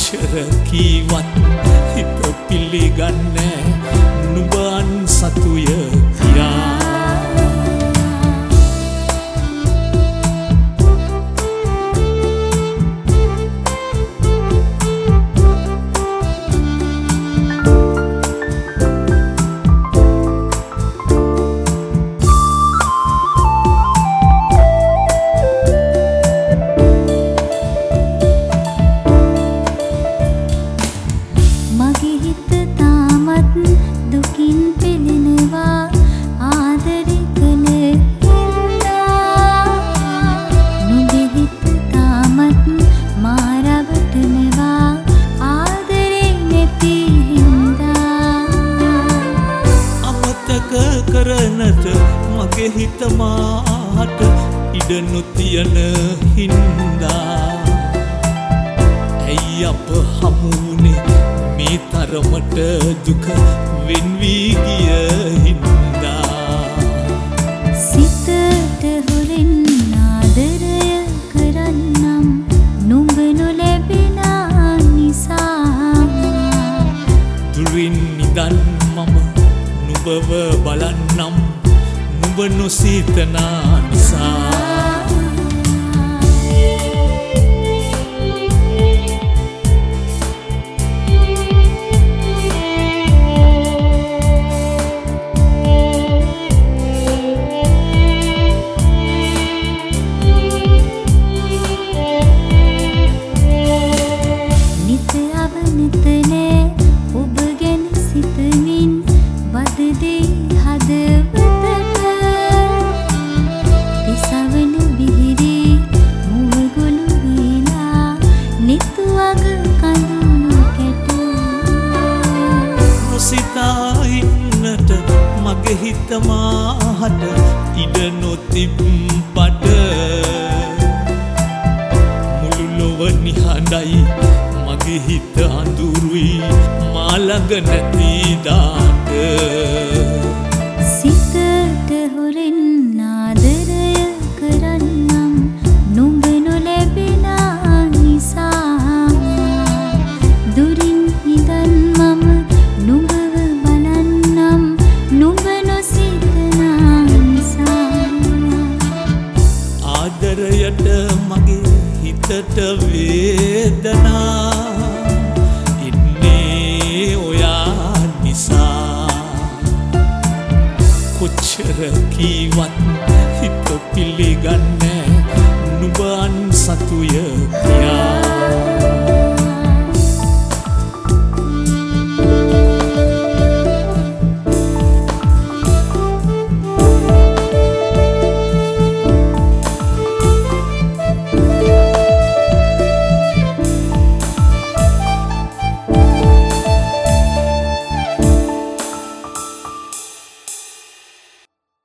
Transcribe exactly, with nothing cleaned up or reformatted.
කොච්චර කීවත් හිත පිළිගන්නේ නුඹන් සතුය කියා. කරනට මගේ හිත මාට ඉඩ නොතියන හින්දා ඇයි අප හමුුනේ මේ තරමට දුක වෙන්වී ගිය හින්දා සිතට හොරෙන් ආදරය කරන්නම් නුඹ නොලැබෙන නිසා දුරින් නිදන් මම නුඹව බලන්නම් නුඹ නොසිතනා නිසා නිත අවනතනේ ඔබ ගැන සිතමින් වදදේ හදවතට තිසවන බිහිරේ මුවගොළු වීලා නිතුවග කඳුණු කැට නොසිතා ඉන්නට මගේ හිත මාහට ඉඩ නොතිබ්බට මුළු ලොව නිහඬයි මගේ හිත අඳුරුයි මා ළඟ නැති දාට සිතට හොරෙන් ආදරය කරන්නම් නුඹ නොලැබෙන නිසා දුරින් ඉඳන් මම නුඹව බලන්නම් නුඹ නොසිතන නිසා ආදරයට මගේ හිතට වේදනා ඉන්නේ ඔයා නිසා කොච්චර කීවත් හිත පිළිගන්නේ නුඹන් සතුය කියා.